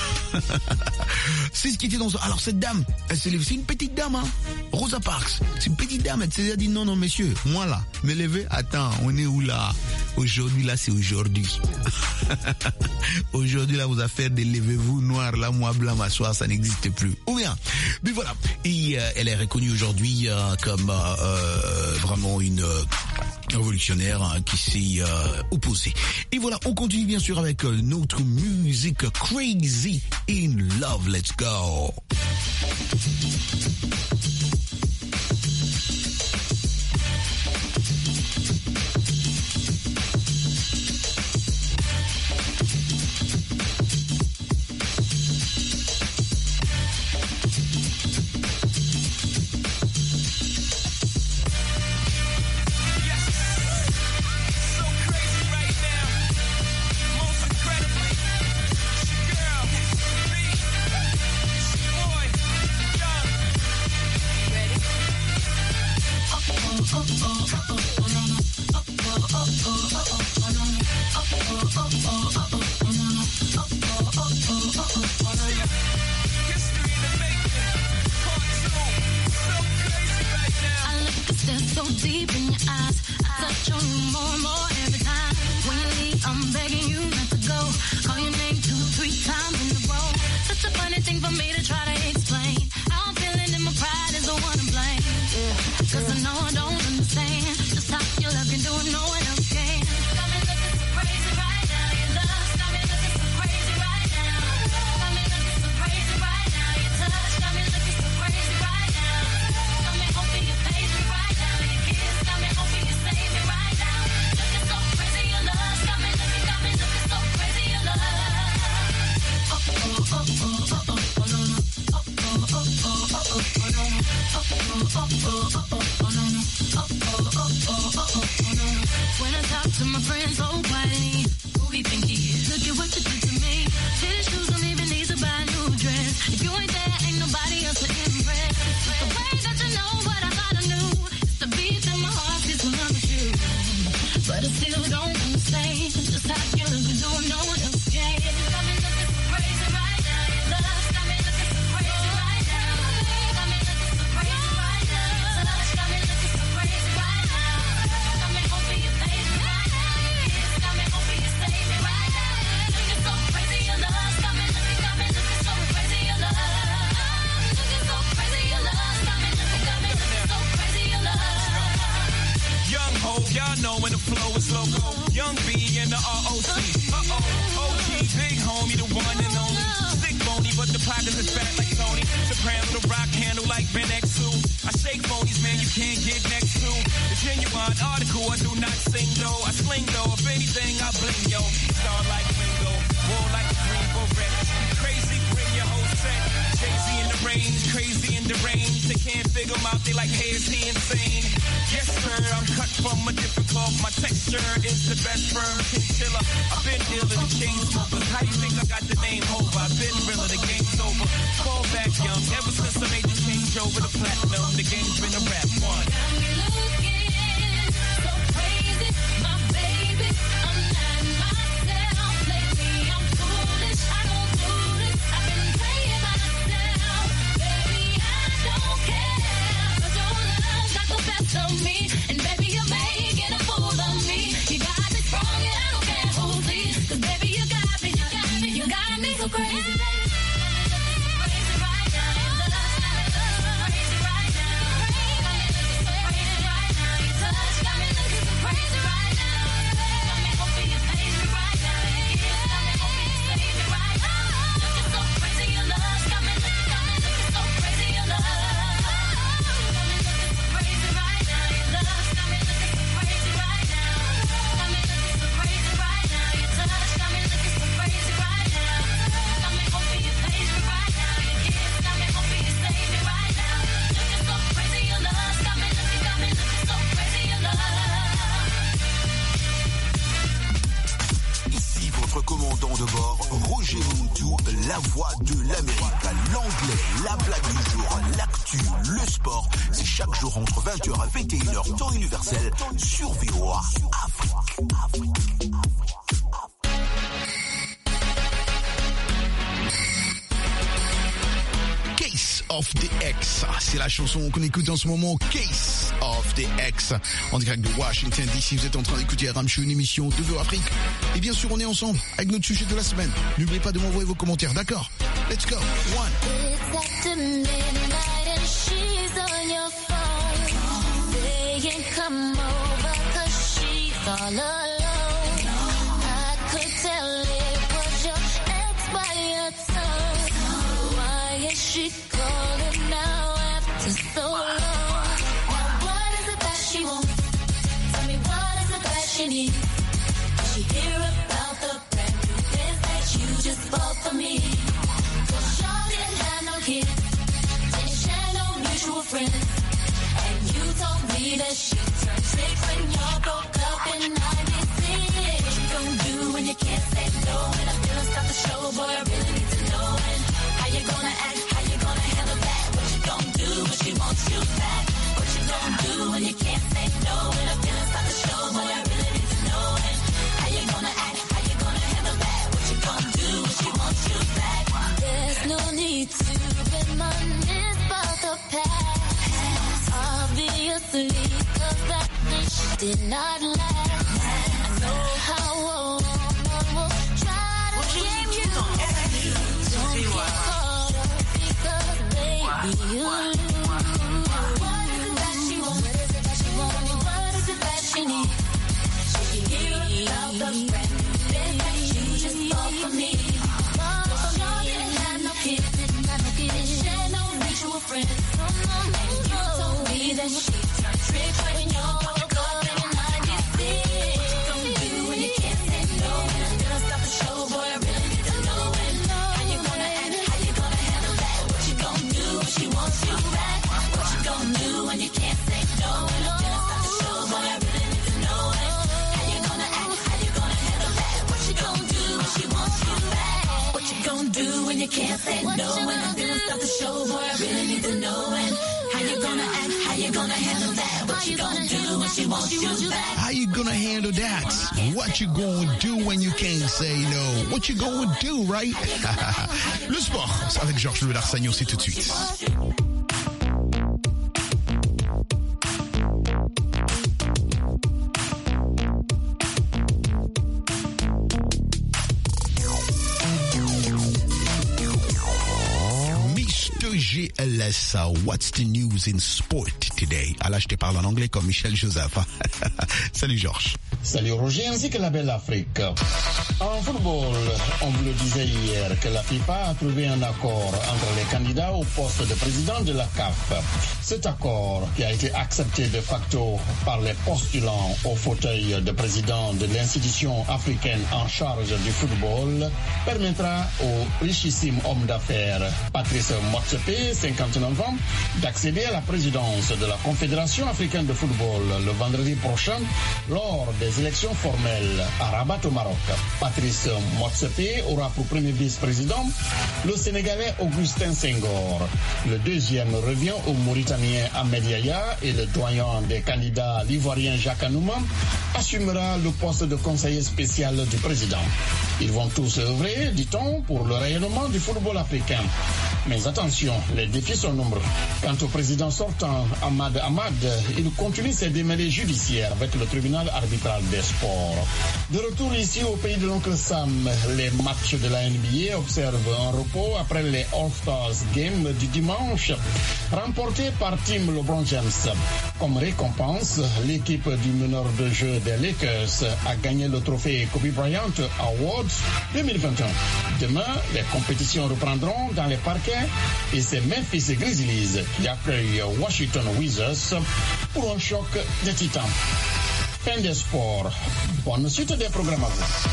C'est ce qui était dans... Alors cette dame, elle s'est levée, c'est une petite dame, hein. Rosa Parks, c'est une petite dame, elle s'est dit non, non, messieurs, moi là, me lever, attends, on est où là? Aujourd'hui, là, c'est aujourd'hui. Aujourd'hui, là, vos affaires de levez-vous noir, là, moi blanc, m'asseoir, ça n'existe plus. Ou bien, mais voilà. Et euh, elle est reconnue aujourd'hui euh, comme euh, euh, vraiment une... Euh, révolutionnaire hein, qui s'est euh, opposé. Et voilà, on continue bien sûr avec euh, notre musique Crazy in Love. Let's go. Boy, young, friends so quietly. Who he think he is? Look at what you did to me. Tennis shoes don't even need to buy a new dress. If you ain't there, ain't nobody else to impress. The way that you know what I thought I knew. It's the beat in my heart gets when I'm with you. But I still don't understand just how you look and doing no one else can. Got me looking so crazy right now. Your love got me looking so crazy right now. Got me looking so crazy right now. Your touch got me looking so crazy right now. Got me hoping you save me right now. Got me hoping you save me right now. Looking so crazy, your love got me looking, got me looking so crazy, your love. Looking so crazy, your love got me looking, got me looking so crazy, your love. Young Hope, y'all know when the flow is loco. Young B and the R O C. Uh-oh, O G, big homie, the one and only. Stick bony, but the pockets is fat like Tony. Soprano, the rock handle like Ben X two. I shake phonies, man, you can't get next to. The genuine article, I do not sing though. I sling though, if anything, I bling yo. Star like Ringo, war like a green beret. Crazy, bring your whole set. Jay-Z in the range, crazy in the range. They can't figure him out, they like, hey, is he insane? Yes, sir, I'm cut from a different cloth. My texture is the best firm chinchilla. I've been dealing with chain smokers. How you think I got the name over? I've been realer, the game's over. Fall back young, ever since I made the change over to platinum, the game's been a rap one. Got me looking so crazy, my baby. I'm not myself lately. I'm foolish. I don't do this. I've been playing myself, baby. I don't care. 'Cause your love got the best of me, and baby, you're making a fool of me. You got me strong, and I don't care who sees. 'Cause baby, you got me, you got me, you got me so crazy. Crazy right now, your love got me looking crazy right now. Got me looking so crazy right now. Your touch got me looking so crazy right now. Got me hoping you save me right now. Got me hoping you save me right now. Looking so crazy, your love got me looking, got me looking so crazy, your love. Got me looking so crazy right now. Your love got me looking so crazy right now. Got me looking so crazy right now. Your touch got me looking so crazy right now. Got me hoping you save me right now. Your kiss got me hoping you save me right now. Looking so crazy, your love got me looking, got me looking so crazy, your love. Ici votre commandant de bord, Roger Muntu, la voix de l'Amérique. L'anglais, la blague du jour, l'actu, le sport. C'est chaque jour entre vingt heures et vingt et une heures, temps universel, sur V O A Afrique. Afrique. Case of the X, c'est la chanson qu'on écoute en ce moment, Case of the X, en direct de Washington D C. Vous êtes en train d'écouter R M Show, une émission de V O A Afrique. Et bien sûr, on est ensemble avec notre sujet de la semaine. N'oubliez pas de m'envoyer vos commentaires, d'accord? Let's go, one. It's after midnight and she's on your phone, saying come over 'cause she's all alone. I could tell it was your ex by your tongue. Why is she calling now after so long? Now what is it that she wants? Tell me what is it that she needs? Did she hear about the brand new biz that you just bought for me? Didn't share no mutual friends. And you told me that she turned tricks when y'all broke up in ninety-six. What you gonna do when you can't say no? And I feel stop the show, boy, I really need to know. And how you gonna act, how you gonna handle that? What you gonna do when she wants you back? What you gonna do when you can't say no? And I feel stop the show, boy, I really need to know. And how you gonna act, how you gonna handle that? What you gonna do when she wants you back? There's no need to reminisce about the past. Obviously, 'cause that bitch did not last. I know how a woman will try to keep you. Don't get caught up because, baby, you lose. What is it that she wants? What is it that she wants? What is it that she needs? She can hear about the brand new bed that you just bought for me. Friends. And you told me that she turned tricks when y'all broke up in ninety-six. What you gonna do when you can't say no? And I'm gonna stop the show, boy, I really need to know. And how you gonna act, how you gonna handle that? What you gonna do when she wants you back? What you gonna do when you can't say no? And I'm gonna stop the show, boy, I really need to know. And how you gonna act, can't say no. When the feelings start to show, boy, I really need to know. And how you gonna act, how you gonna handle that? What you gonna do when she wants you back? How you gonna handle that? What you gonna do when you can't say no? What you gonna do, right? Le sport, avec Georges Louis D'Arsagnon, c'est tout de suite. G L S, what's the news in sport today? Ah là, je te parle en anglais comme Michel Joseph. Salut Georges. Salut Roger, ainsi que la belle Afrique. En football, on vous le disait hier que la FIFA a trouvé un accord entre les candidats au poste de président de la C A F. Cet accord, qui a été accepté de facto par les postulants au fauteuil de président de l'institution africaine en charge du football, permettra au richissime homme d'affaires Patrice Motsepe, cinquante-neuf ans, d'accéder à la présidence de la Confédération africaine de football le vendredi prochain lors des élections formelles à Rabat au Maroc. Patrice Motsepe aura pour premier vice-président le Sénégalais Augustin Senghor. Le deuxième revient au Mauritanien Ahmed Yahya et le doyen des candidats, l'Ivoirien Jacques Anouma, assumera le poste de conseiller spécial du président. Ils vont tous œuvrer, dit-on, pour le rayonnement du football africain. Mais attention, les défis sont nombreux. Quant au président sortant, Ahmad Ahmad, il continue ses démêlés judiciaires avec le tribunal arbitral des sports. De retour ici au pays de l'oncle Sam, les matchs de la N B A observent un repos après les All-Stars Games du dimanche, remportés par Team LeBron James. Comme récompense, l'équipe du meneur de jeu des Lakers a gagné le trophée Kobe Bryant Awards deux mille vingt et un. Demain, les compétitions reprendront dans les parquets et c'est Memphis Grizzlies qui accueillent Washington Wizards pour un choc des titans. Fin des sports. Bonne suite des programmes à vous.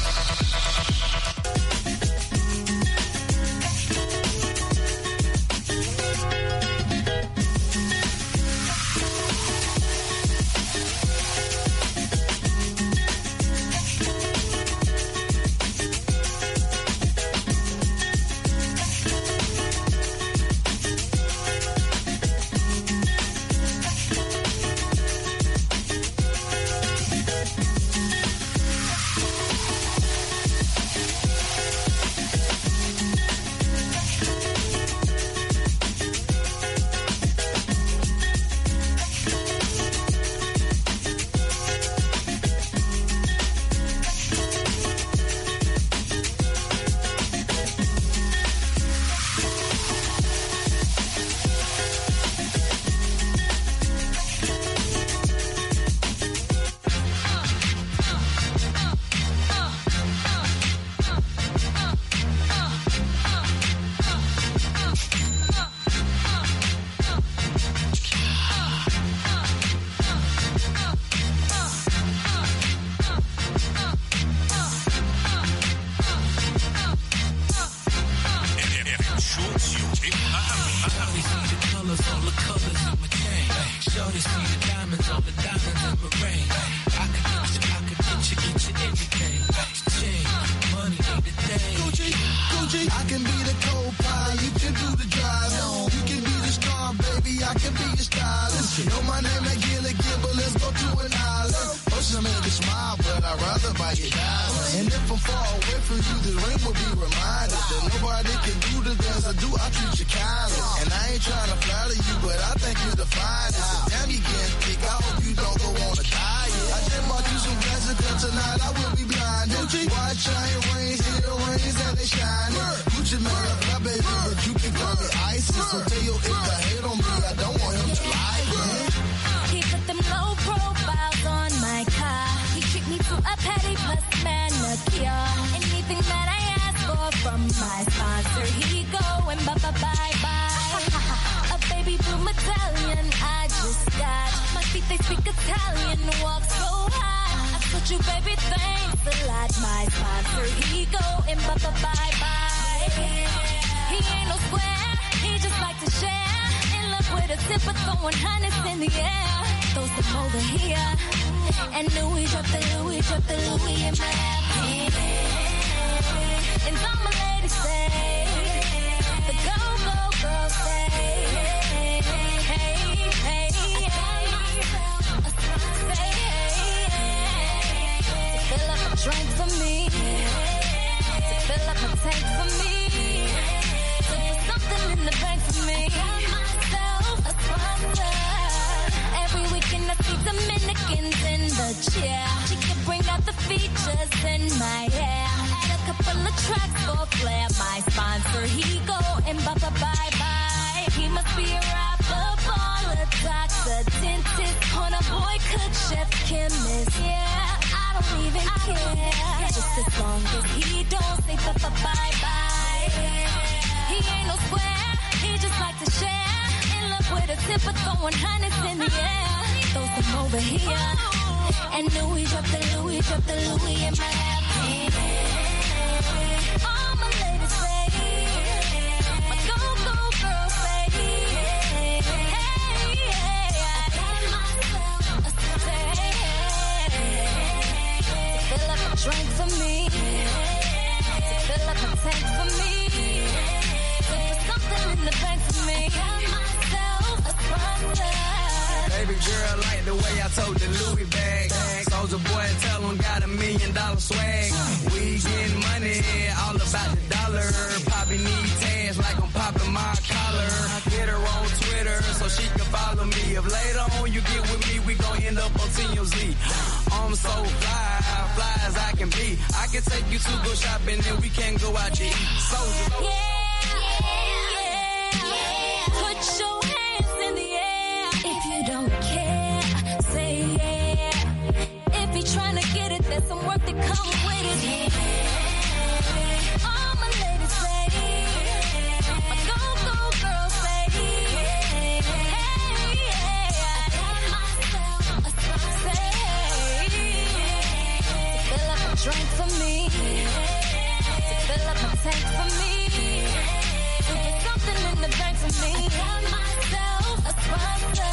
And all my ladies say up a tank for me. To put something in the bank for me. Got myself a sponsor. Every weekend I see Dominicans in the chair. She can bring out the features in my hair. Add a couple of tracks for flair. My sponsor, he go and bye bye bye bye. He must be a rapper, baller, doctor, dentist, corner boy, cook, chef, chemist. Yeah, I don't even care. Just as long as he don't say bye bye bye bye. He ain't no square. He just like to share. In love with a tip of throwing hundreds in the air. Throw some over here. And Louis drop the Louis, drop the Louis in my lap. All my ladies say, my go go girl say, hey, I got myself a stay. To fill up a drink for me, to fill up a tank for me, to put something in the bank for me. Got myself a sponsor. Baby girl like the way I told the Louis bag. Soldier boy tell him got a million dollar swag. We getting money, all about the dollar. Poppy need tags like I'm popping my collar. Get her on Twitter so she can follow me. If later on you get with me, we gon' end up on T M Z. I'm so fly, fly as I can be. I can take you to go shopping and we can go out to eat. Soldier. Yeah, yeah, yeah. Put your hands in the air. If you don't care, say yeah. If you're trying to get it, there's some work that come with it. Yeah. All my ladies say, my go go girl say, hey, I got myself a sponsor. To fill up a drink for me, to fill up a tank for me, to put something in the bank for me. I got myself a sponsor.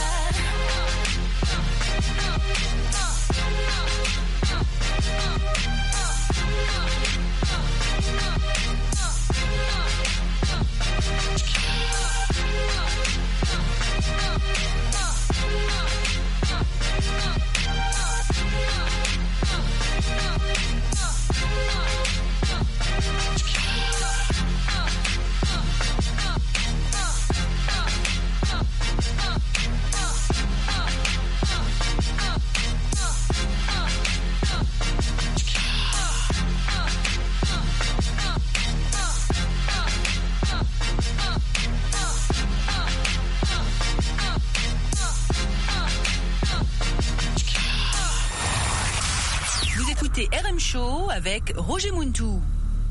R M Show avec Roger Muntou.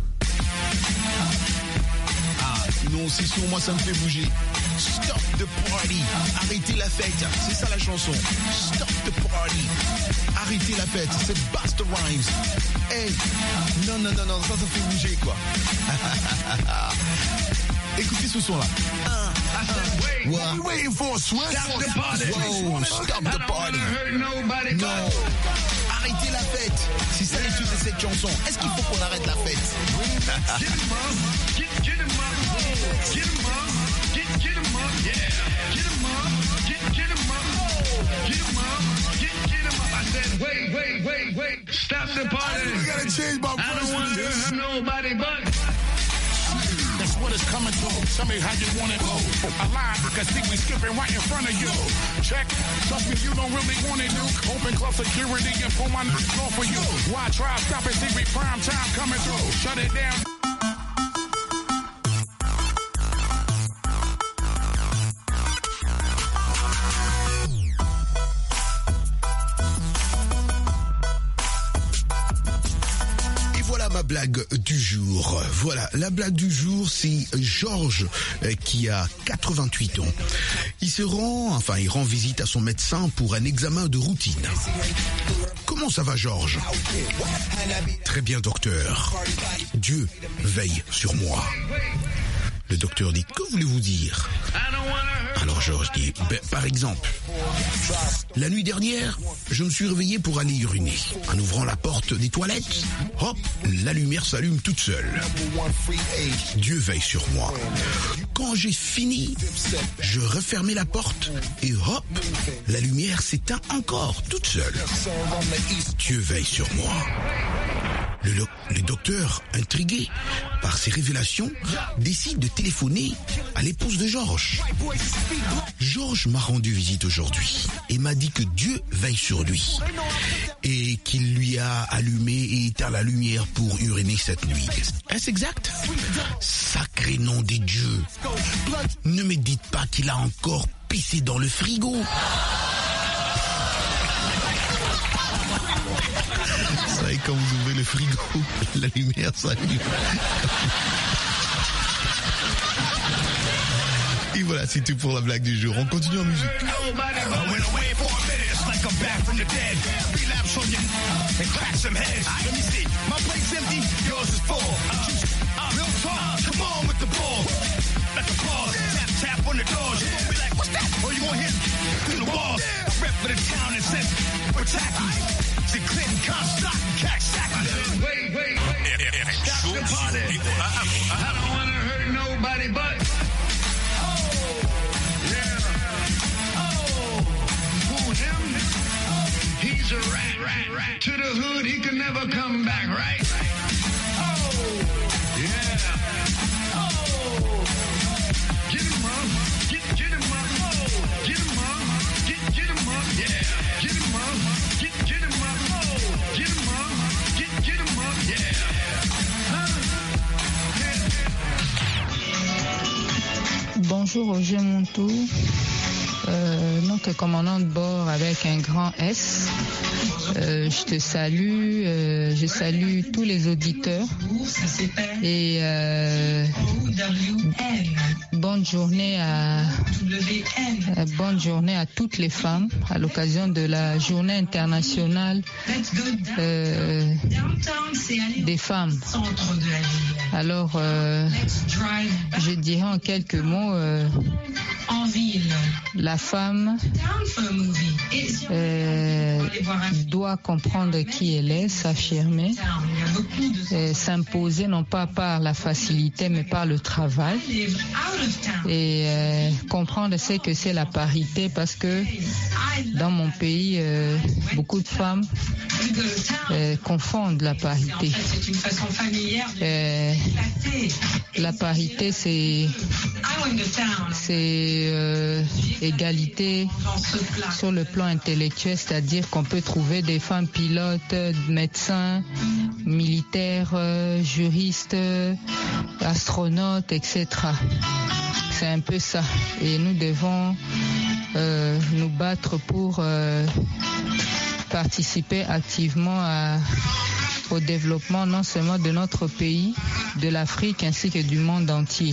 Ah, non, c'est sûr, moi ça me fait bouger. Stop the party. Arrêtez la fête. C'est ça la chanson. Stop the party. Arrêtez la fête. C'est Busta Rhymes. Hey, non, non, non, non, ça, ça fait bouger, quoi. Écoutez ce son-là. Un, Wait, what you waiting for, Swift? Stop the party. Whoa, stop the party. Non. Arrêtez la fête. C'est ça les trucs de cette chanson. Est-ce qu'il faut qu'on arrête la fête? Get him up, get, get him up, get him up, get, get him up, yeah. Get him up, get, get him up, get him up, get, get him up. I said, wait, wait, wait, wait, stop the party. I gotta change my I don't want to have nobody but. That's what it's coming to. Tell me how you want it. Alive, because see we skipping right in front of you. Check. Trust me, you don't really want it, dude. Open club security and pull my nuts off for you. Why try stop it? See we prime time coming through. Shut it down. Ma blague du jour. Voilà, la blague du jour, c'est Georges euh, qui a quatre-vingt-huit ans. Il se rend, enfin, il rend visite à son médecin pour un examen de routine. Comment ça va, Georges? Très bien, docteur. Dieu veille sur moi. Le docteur dit, que voulez-vous dire? Alors Georges dit, ben, par exemple, la nuit dernière, je me suis réveillé pour aller uriner. En ouvrant la porte des toilettes, hop, la lumière s'allume toute seule. Dieu veille sur moi. Quand j'ai fini, je refermais la porte et hop, la lumière s'éteint encore toute seule. Dieu veille sur moi. Le le, le docteur, intrigué par ces révélations, décide de téléphoner à l'épouse de Georges. Georges m'a rendu visite aujourd'hui et m'a dit que Dieu veille sur lui et qu'il lui a allumé et éteint la lumière pour uriner cette nuit. Est-ce exact? Sacré nom des dieux. Ne me dites pas qu'il a encore pissé dans le frigo. Vous savez, quand vous ouvrez le frigo, la lumière s'allume. Et voilà, c'est tout pour la blague du jour. On continue en musique. See Clinton, Comstock, Cack, Sack. Wait, wait, stop the party. I don't want to hurt nobody but. Oh, yeah. Oh, who, him? He's a rat, rat, rat. To the hood, he can never come back, right? Oh, yeah. Oh, get him up, get, get him up. Oh, get him up, get, get him up, yeah. Get him up, get, get him up. Get him up, get, get him up, yeah. Bonjour Roger Montou, euh, donc commandant de bord avec un grand S. Euh, je te salue, euh, je salue tous les auditeurs et euh, bonne journée à euh, bonne journée à toutes les femmes à l'occasion de la journée internationale euh, des femmes. Alors, euh, je dirais en quelques mots, euh, la femme euh, doit comprendre qui elle est, s'affirmer, euh, s'imposer non pas par la facilité mais par le travail et euh, comprendre ce que c'est la parité, parce que dans mon pays, euh, beaucoup de femmes euh, confondent la parité. Euh, la parité, c'est c'est euh, égalité sur le plan intellectuel, c'est-à-dire qu'on peut trouver des femmes pilotes, médecins, militaires, euh, juristes, astronautes, et cetera. C'est un peu ça. Et nous devons euh, nous battre pour euh, participer activement à, au développement non seulement de notre pays, de l'Afrique ainsi que du monde entier.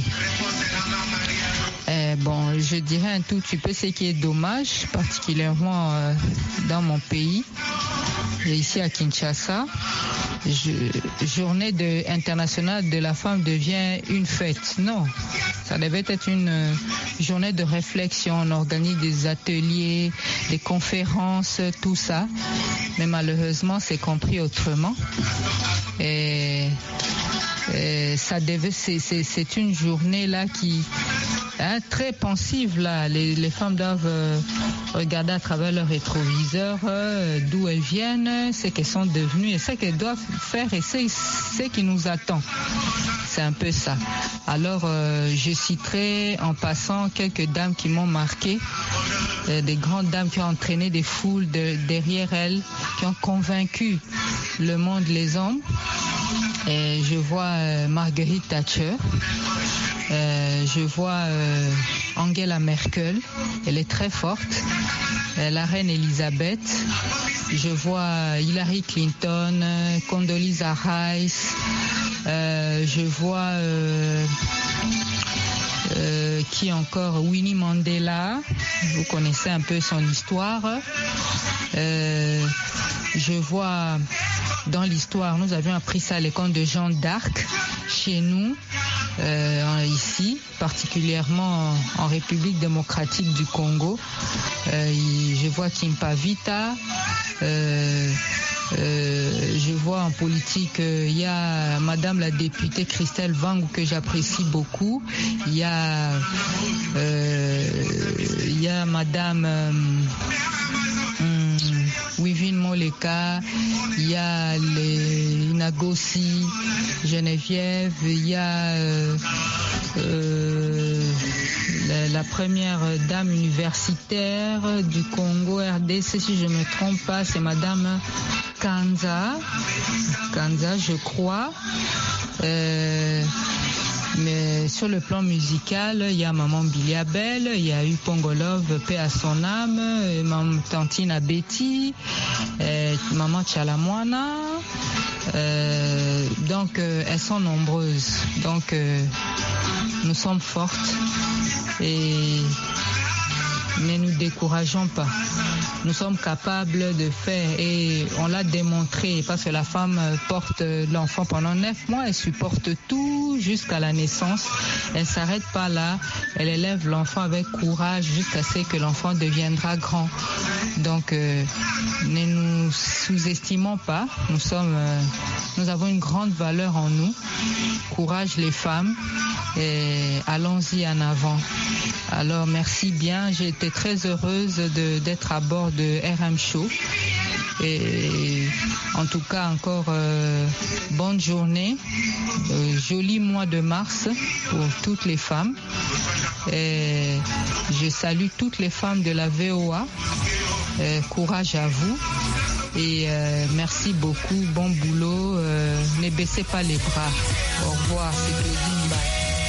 Euh, bon, je dirais un tout petit peu ce qui est dommage, particulièrement euh, dans mon pays, ici à Kinshasa. Je, journée de, internationale de la femme devient une fête. Non, ça devait être une euh, journée de réflexion. On organise des ateliers, des conférences, tout ça. Mais malheureusement, c'est compris autrement. Et, et ça devait, c'est, c'est, c'est une journée là qui Hein, très pensive là. Les, les femmes doivent euh, regarder à travers leur rétroviseur euh, d'où elles viennent, ce qu'elles sont devenues et ce qu'elles doivent faire et c'est ce qui nous attend. C'est un peu ça. Alors euh, je citerai en passant quelques dames qui m'ont marqué, euh, des grandes dames qui ont entraîné des foules de, derrière elles, qui ont convaincu le monde, les hommes. Et je vois euh, Marguerite Thatcher. Euh, je vois euh, Angela Merkel, elle est très forte, euh, la reine Elisabeth, je vois Hillary Clinton, euh, Condoleezza Rice, euh, je vois euh, euh, qui encore, Winnie Mandela, vous connaissez un peu son histoire, euh, je vois dans l'histoire, nous avions appris ça à l'école de Jeanne d'Arc, chez nous, Euh, ici, particulièrement en, en République démocratique du Congo. Euh, je vois Kimpavita, euh, euh, je vois en politique, il euh, y a Madame la députée Christelle Vangu que j'apprécie beaucoup. Il y a, euh, y a Madame... Euh, hum, Wivin Moleka, il y a les Inagosi, Geneviève, il y a euh, euh, la, la première dame universitaire du Congo R D C, si je ne me trompe pas, c'est Madame Kanza, Kanza je crois. Euh, Mais sur le plan musical, il y a Maman Billy Abel, il y a eu Pongolov, paix à son âme, Maman Tantina Betty, euh, Maman Chalamwana. Euh, donc euh, elles sont nombreuses. Donc euh, nous sommes fortes et ne nous décourageons pas. Nous sommes capables de faire et on l'a démontré parce que la femme porte l'enfant pendant neuf mois, elle supporte tout jusqu'à la naissance. Elle ne s'arrête pas là, elle élève l'enfant avec courage jusqu'à ce que l'enfant deviendra grand. Donc euh, ne nous sous-estimons pas, nous sommes, euh, nous avons une grande valeur en nous. Courage les femmes et allons-y en avant. Alors merci bien, j'ai été très heureuse de, d'être à bord de R M Show et en tout cas encore euh, bonne journée, euh, joli mois de mars pour toutes les femmes et je salue toutes les femmes de la V O A, euh, courage à vous et euh, merci beaucoup, bon boulot, euh, ne baissez pas les bras, au revoir, c'est Claudine Bay.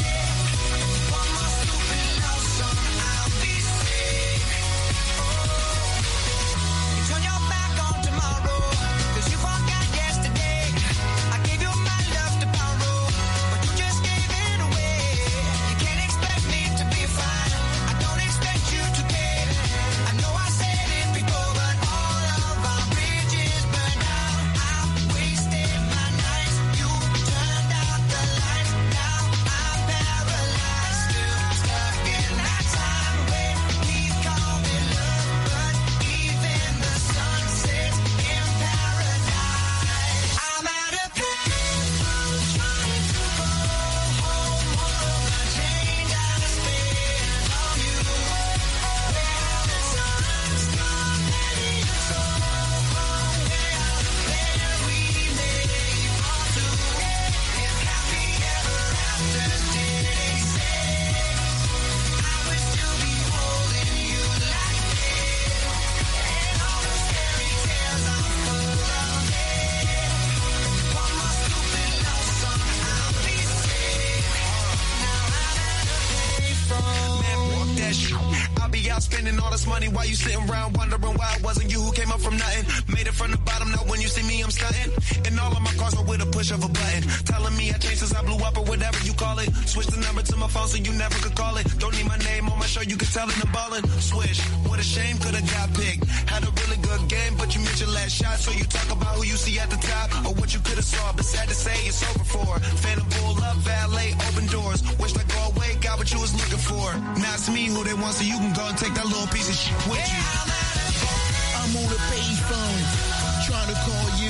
Spending all this money while you sitting around wondering why it wasn't you who came up from nothing. Made it from the bottom, now when you see me I'm stunting. And all of my cars are with a push of a button. Telling me I changed since I blew up or whatever you call it. Switch the number to my phone so you never could call it. Don't need my name on my show, you can tell it I'm ballin'. Swish, what a shame, could've got picked. Had a really good game, but you missed your last shot. So you talk about who you see at the top or what you could've saw. But sad to say it's over for. Phantom pull up, valet, open doors. Wished I go away, got what you was looking for. Now it's me who they want, so you can go and take that little piece of shit with you. I'm on a payphone, trying to call you.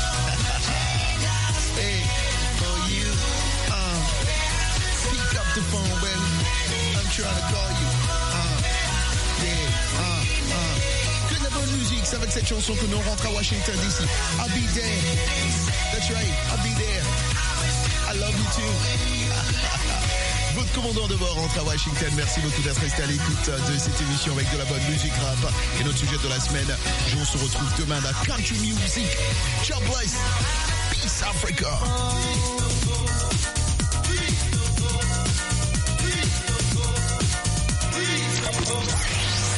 Hey, for you. Uh, pick up the phone, baby. I'm trying to call you. Uh, yeah, uh, uh. Que de la bonne musique, c'est avec cette chanson que nous rentrons à Washington D C. I'll be there. That's right, I'll be there. I love you too. Votre commandant de bord rentre à Washington. Merci beaucoup d'être resté à l'écoute de cette émission avec de la bonne musique rap. Et notre sujet de la semaine, on se retrouve demain dans Country Music. God bless. Peace Africa.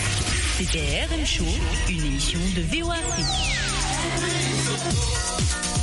C'était R M Show, une émission de V O A Afrique.